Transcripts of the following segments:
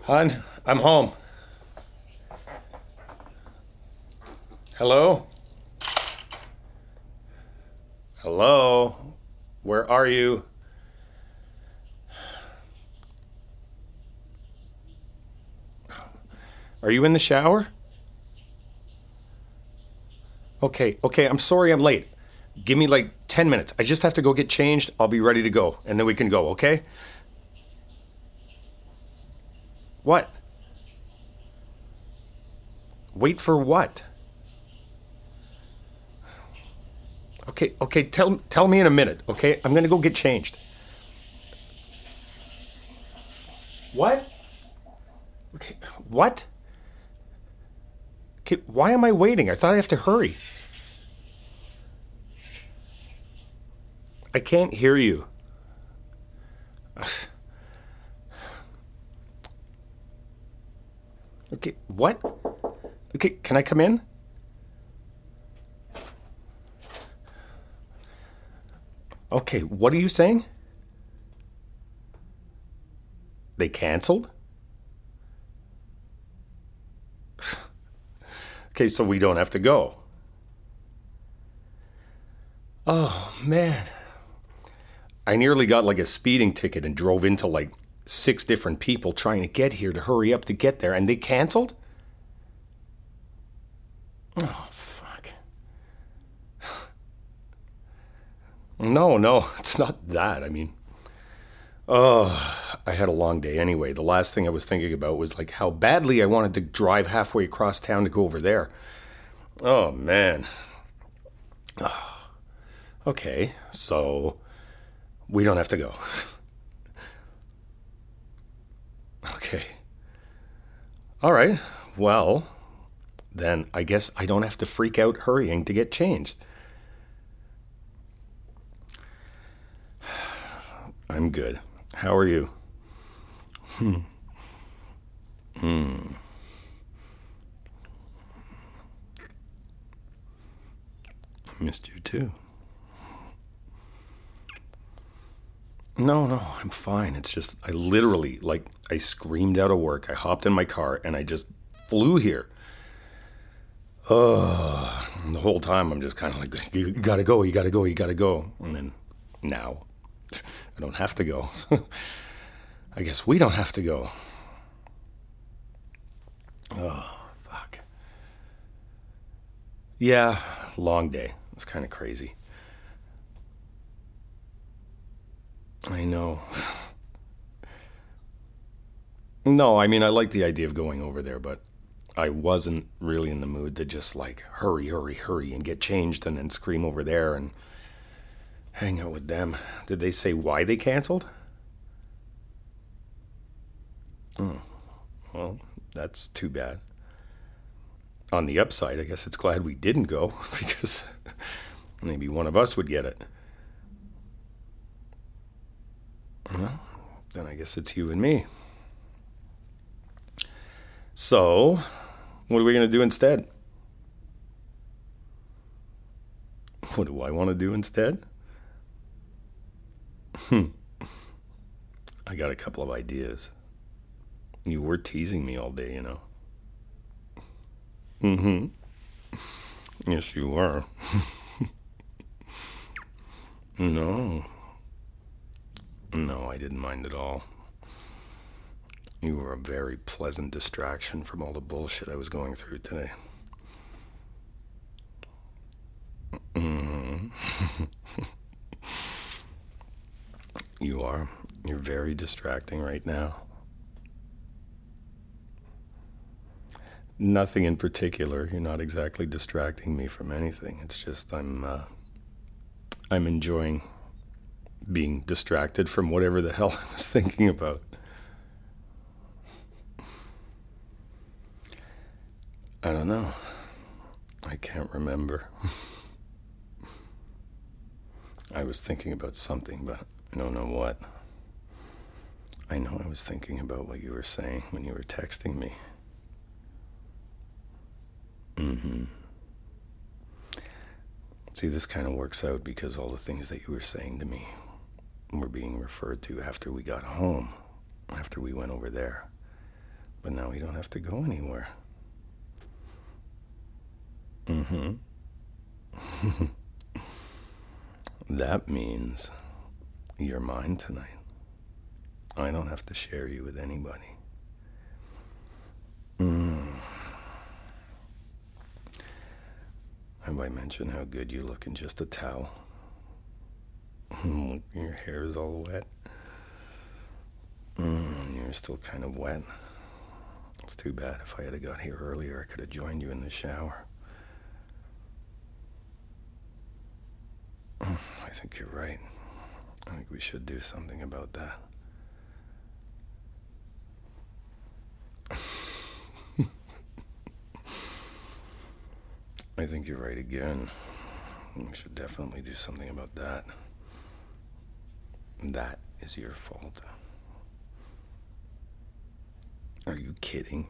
Hon, I'm home. Hello? Hello? Where are you? Are you in the shower? Okay, I'm sorry I'm late. Give me like 10 minutes. I just have to go get changed. I'll be ready to go, and then we can go, okay? What? Wait for what? Okay, tell me in a minute, okay? I'm gonna go get changed. What? Okay, what? Okay, why am I waiting? I thought I have to hurry. I can't hear you. Okay, what? Okay, can I come in? Okay, what are you saying? They canceled? Okay, so we don't have to go. Oh, man. I nearly got like a speeding ticket and drove into like 6 different people trying to get here to hurry up to get there, and they canceled? Oh, fuck. No, it's not that. I mean, I had a long day anyway. The last thing I was thinking about was like how badly I wanted to drive halfway across town to go over there. Oh, man. Okay, so we don't have to go. Okay. All right. Well, then I guess I don't have to freak out hurrying to get changed. I'm good. How are you? I missed you too. No, I'm fine. It's just, I literally, like, I screamed out of work. I hopped in my car and I just flew here. The whole time I'm just kind of like, you gotta go, you gotta go, you gotta go. And then now I don't have to go. I guess we don't have to go. Oh, fuck. Yeah, long day. It's kind of crazy. I know. No, I mean, I like the idea of going over there, but I wasn't really in the mood to just like hurry and get changed and then scream over there and hang out with them. Did they say why they canceled? Well, that's too bad. On the upside, I guess it's glad we didn't go because maybe one of us would get it. Well, then I guess it's you and me. So, what are we going to do instead? What do I want to do instead? I got a couple of ideas. You were teasing me all day, you know. Yes, you were. No. No, I didn't mind at all. You were a very pleasant distraction from all the bullshit I was going through today. You are. You're very distracting right now. Nothing in particular. You're not exactly distracting me from anything. It's just I'm enjoying being distracted from whatever the hell I was thinking about. I don't know. I can't remember. I was thinking about something, but I don't know what. I know I was thinking about what you were saying when you were texting me. See, this kind of works out because all the things that you were saying to me were being referred to after we got home, after we went over there. But now we don't have to go anywhere. Mm-hmm. That means you're mine tonight. I don't have to share you with anybody. Have I mentioned how good you look in just a towel? Look, your hair is all wet. You're still kind of wet. It's too bad. If I had got here earlier, I could have joined you in the shower. I think you're right. I think we should do something about that. I think you're right again. We should definitely do something about that. That is your fault. Are you kidding?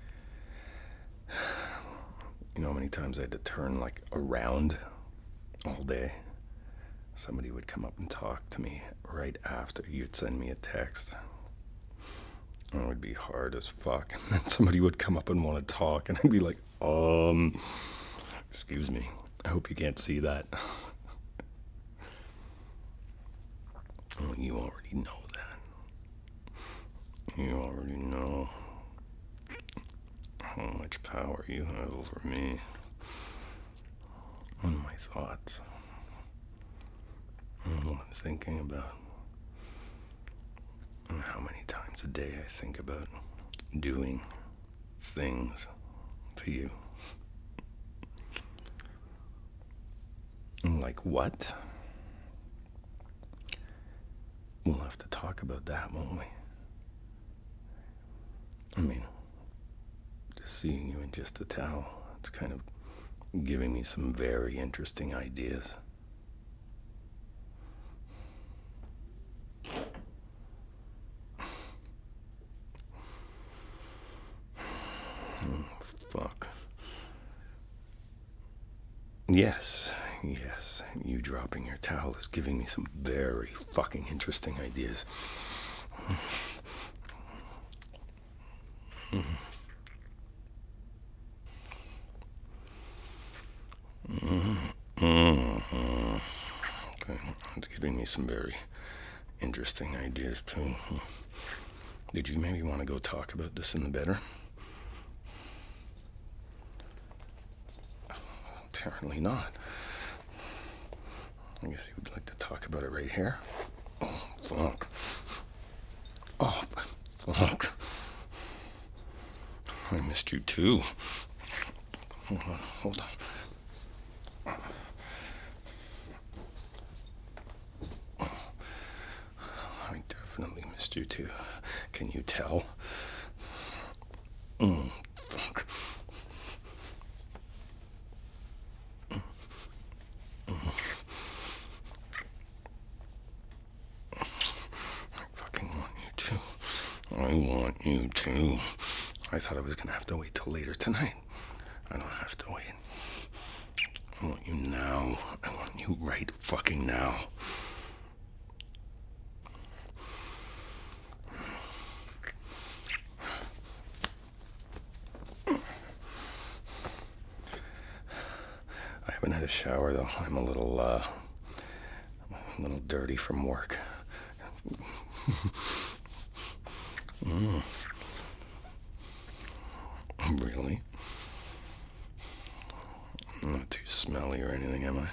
You know how many times I had to turn like around all day? Somebody would come up and talk to me right after you'd send me a text. It would be hard as fuck. And then somebody would come up and want to talk, and I'd be like, excuse me. I hope you can't see that. Oh, you already know that. You already know how much power you have over me and my thoughts and what I'm thinking about, and how many times a day I think about doing things to you. Like what? We'll have to talk about that, won't we? I mean, just seeing you in just a towel, it's kind of giving me some very interesting ideas. Fuck. Yes, you dropping your towel is giving me some very fucking interesting ideas. Okay, it's giving me some very interesting ideas too. Did you maybe want to go talk about this in the bedroom? Apparently not. I guess you would like to talk about it right here. Oh, fuck. Oh, fuck. I missed you too. Hold on. I definitely missed you too. Can you tell? Fuck. I want you to. I thought I was gonna have to wait till later tonight. I don't have to wait. I want you now. I want you right fucking now. I haven't had a shower though. I'm a little dirty from work. Really? I'm not too smelly or anything, am I?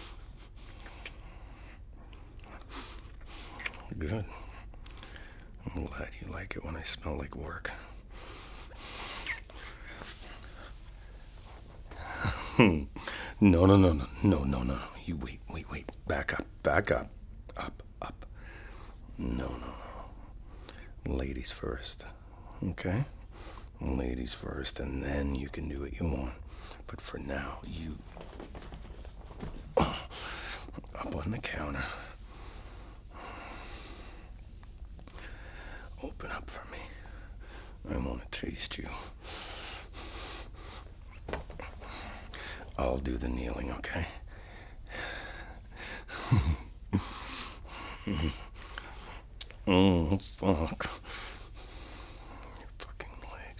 Good. I'm glad you like it when I smell like work. No. You wait. Back up. Up. No. Ladies first. Okay? Ladies first, and then you can do what you want. But for now, you up on the counter. Open up for me. I want to taste you. I'll do the kneeling, okay? Oh, fuck. Your fucking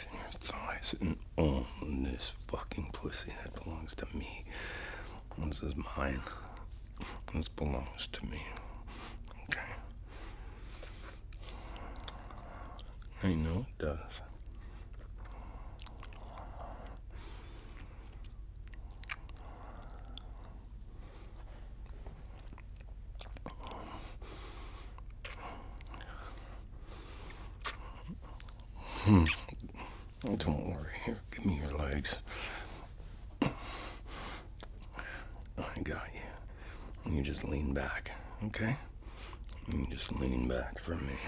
belongs to me. This is mine. This belongs to me. Okay? I know it does. Don't worry. Here, give me your legs. I got you. And you just lean back, okay? You just lean back from me.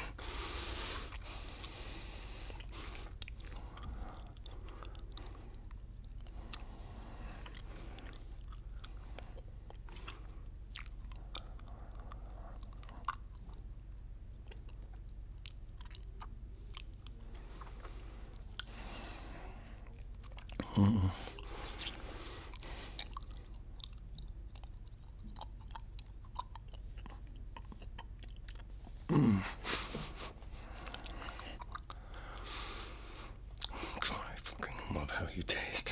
God, I fucking love how you taste.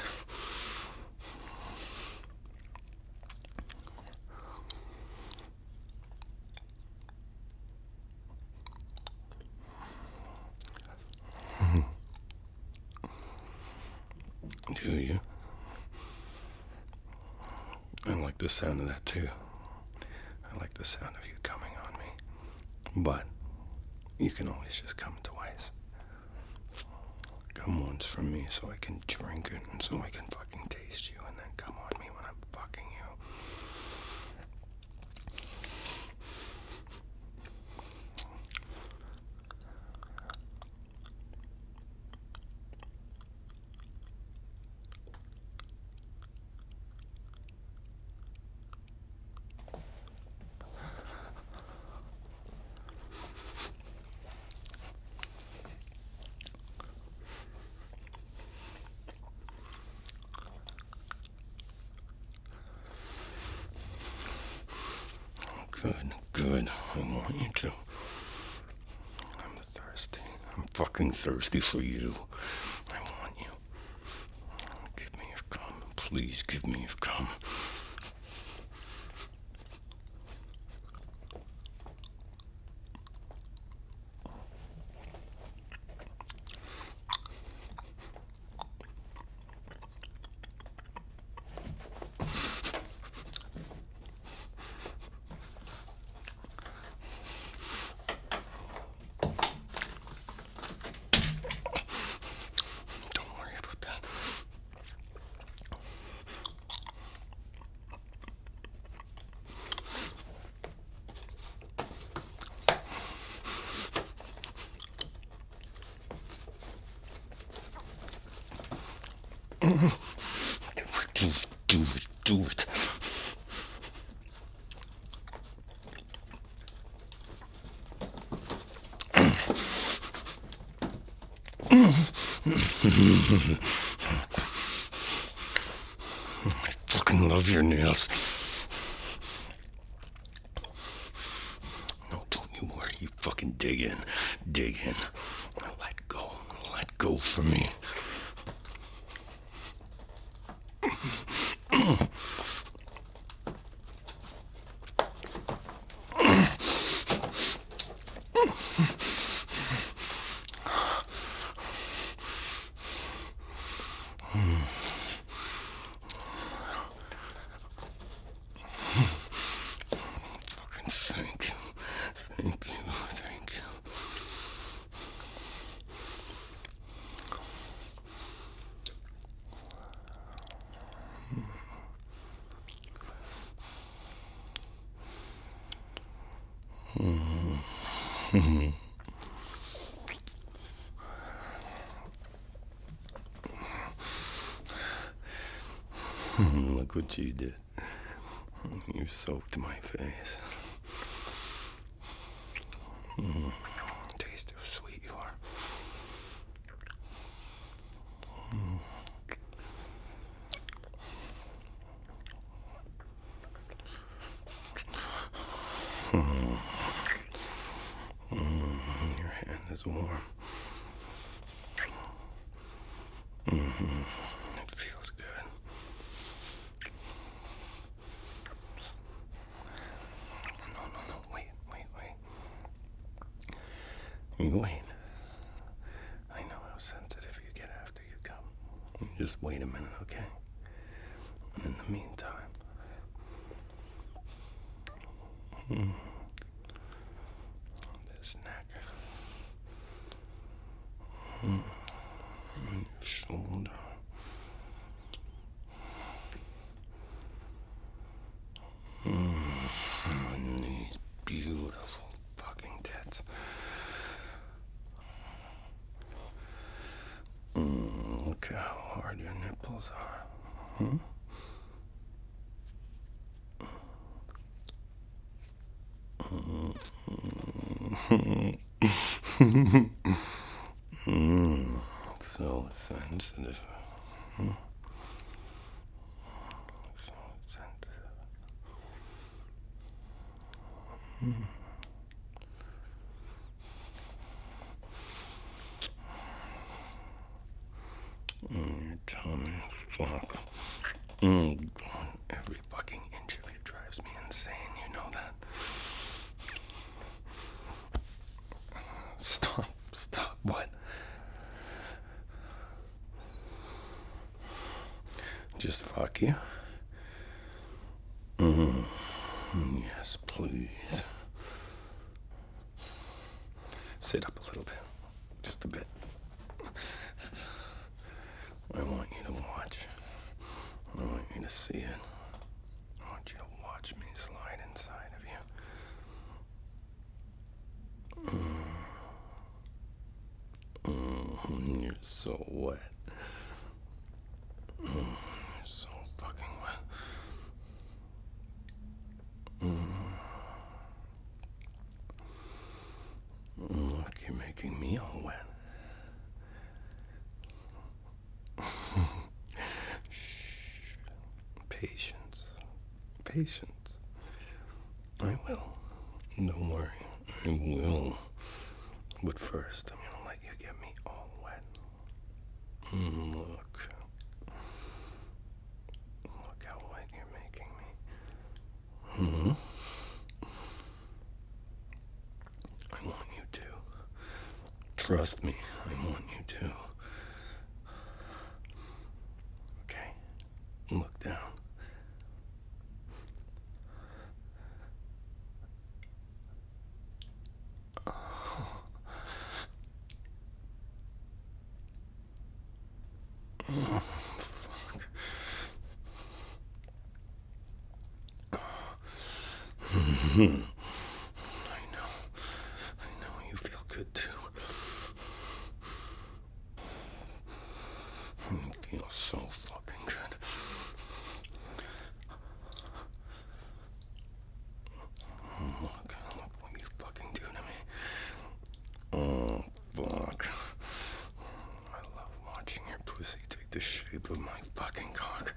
Do you? I like the sound of that too. I like the sound of you coming on me. But you can always just come twice. Come once from me so I can drink it and so I can fucking taste you, and then come on me when I'm fucking you. Good. I want you to. I'm thirsty. I'm fucking thirsty for you. I want you. Give me your cum. Please give me your cum. Do it. I fucking love your nails. No, don't you worry. You fucking dig in. Dig in. Let go. Let go for me. Thank you. Thank you. Thank you. Look what you did. You soaked my face. Taste how sweet you are. Your hand is warm. It feels good. You wait. I know how sensitive you get after you come. Just wait a minute, okay? And in the meantime, this neck, and your shoulder, and these beautiful fucking tits. Look how hard your nipples are. So sensitive. So sensitive. Your tummy, fuck. God, every fucking inch of you drives me insane, you know that? Stop, what? Just fuck you? Yes, please. Sit up a little bit. Just a bit. I want you to watch. I want you to see it. I want you to watch me slide inside of you. You're so wet. You're so fucking wet. Look, you're making me all wet. Shh. Patience. I will. Don't worry. I will. But first, I'm gonna let you get me all wet. Look. Look how wet you're making me. I want you to. Trust me, I want you to. Okay, look down. Fuck. I know, you feel good too. You feel so fucking good. Look what you fucking do to me. Oh, fuck. I love watching your pussy take the shape of my fucking cock.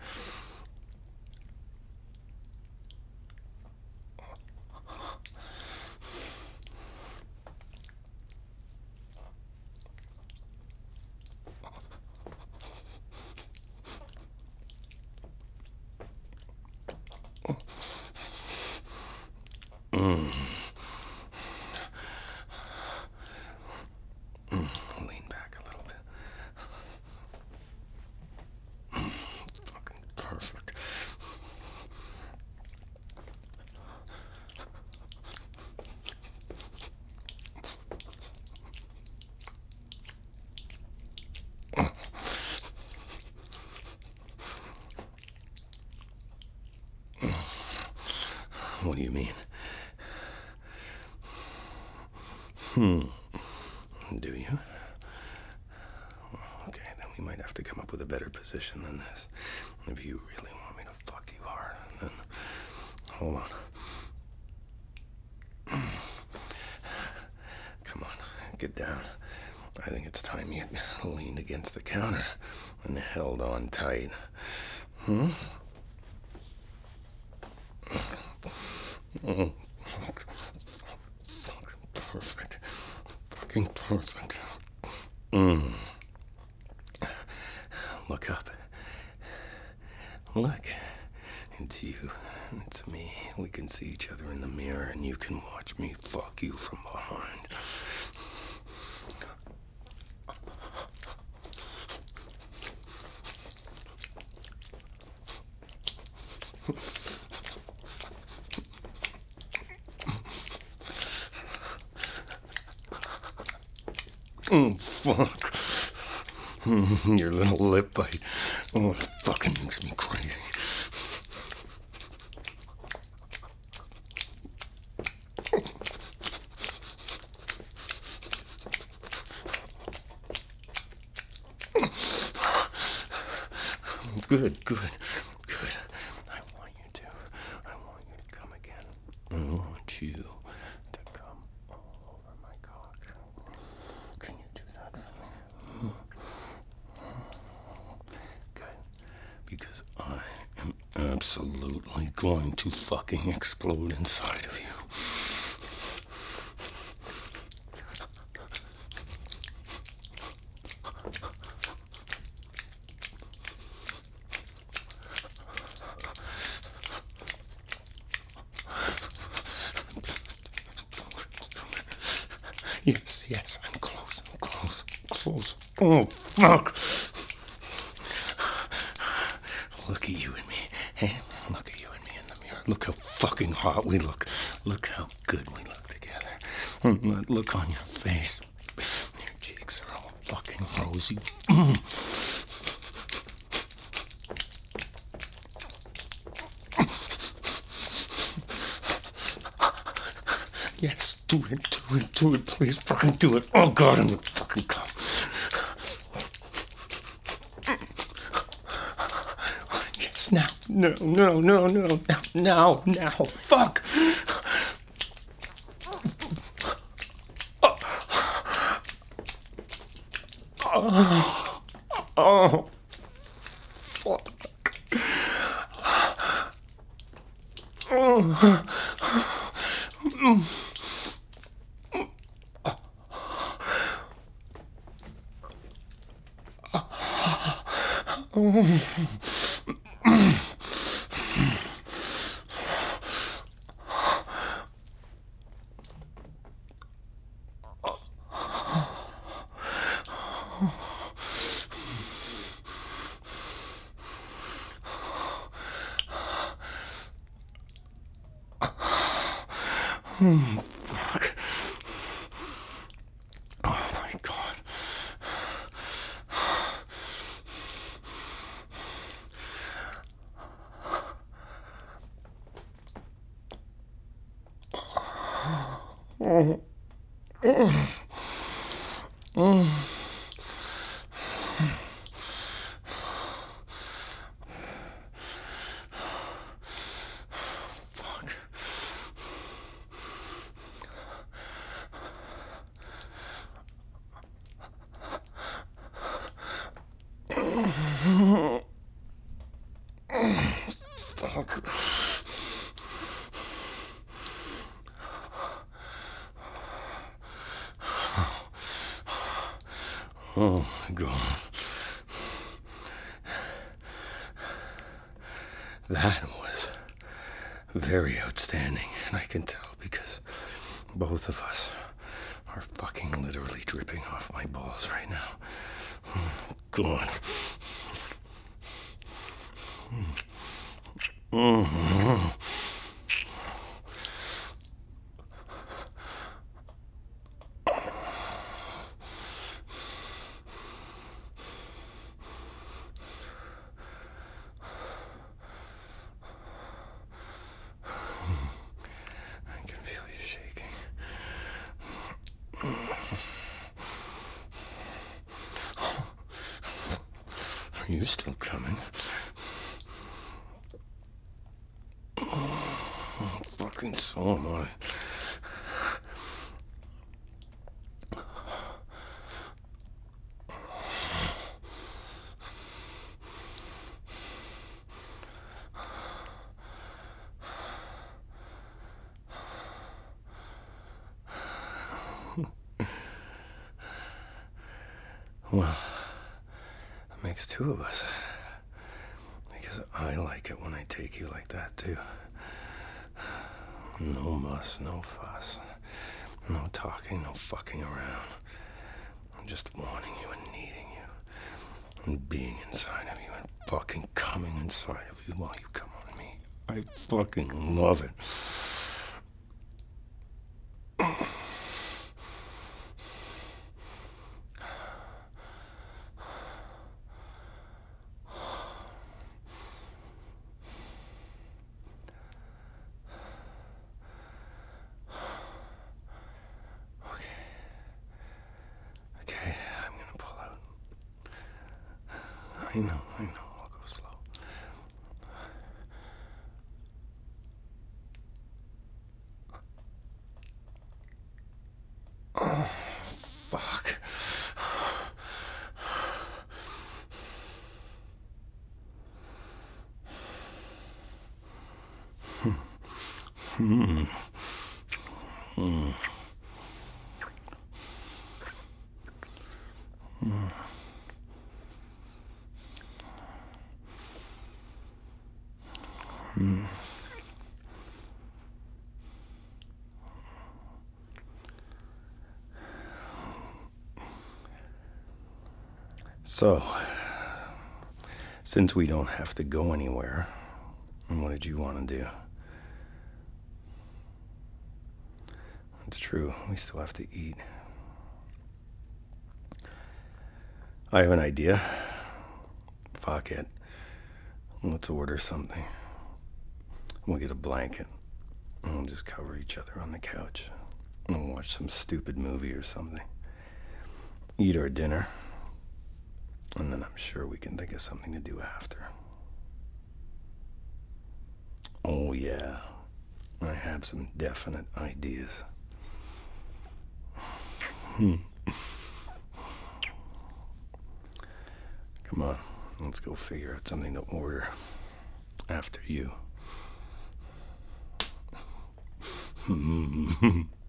Lean back a little bit. Fucking perfect. What do you mean? Do you? Okay, then we might have to come up with a better position than this. If you really want me to fuck you hard, then hold on. Come on, get down. I think it's time you leaned against the counter and held on tight. Perfect. Fucking perfect. Look up. Look. It's you. It's me. We can see each other in the mirror and you can watch me fuck you from behind. Fuck. Your little lip bite. Oh, it fucking makes me crazy. Good. I want you to come again. I want you to come all over my cock. Can you do that for me? Good. Because I am absolutely going to fucking explode inside of you. Yes, I'm close. Oh, fuck. Look at you and me. Hey, look at you and me in the mirror. Look how fucking hot we look. Look how good we look together. That look on your face. Your cheeks are all fucking rosy. Yes, do it, please fucking do it. Oh God, I'm gonna fucking come. Yes, now. No, now, fuck. Oh, fuck. Fuck. Oh my God. Fuck. Oh my God. That was very outstanding, and I can tell because both of us are fucking literally dripping off my balls right now. God. I can feel you shaking. Are you still coming? Oh, fucking so am I. Well, that makes two of us. Because I like it when I take you like that, too. No muss, no fuss. No talking, no fucking around. I'm just wanting you and needing you. And being inside of you and fucking coming inside of you while you come on me. I fucking love it. Okay, I'm gonna pull out. I know, I'll go slow. Oh, fuck. So, since we don't have to go anywhere, what did you want to do? It's true, we still have to eat. I have an idea. Fuck it. Let's order something. We'll get a blanket and we'll just cover each other on the couch. And we'll watch some stupid movie or something. Eat our dinner. And then I'm sure we can think of something to do after. Oh yeah, I have some definite ideas. Come on, let's go figure out something to order after you.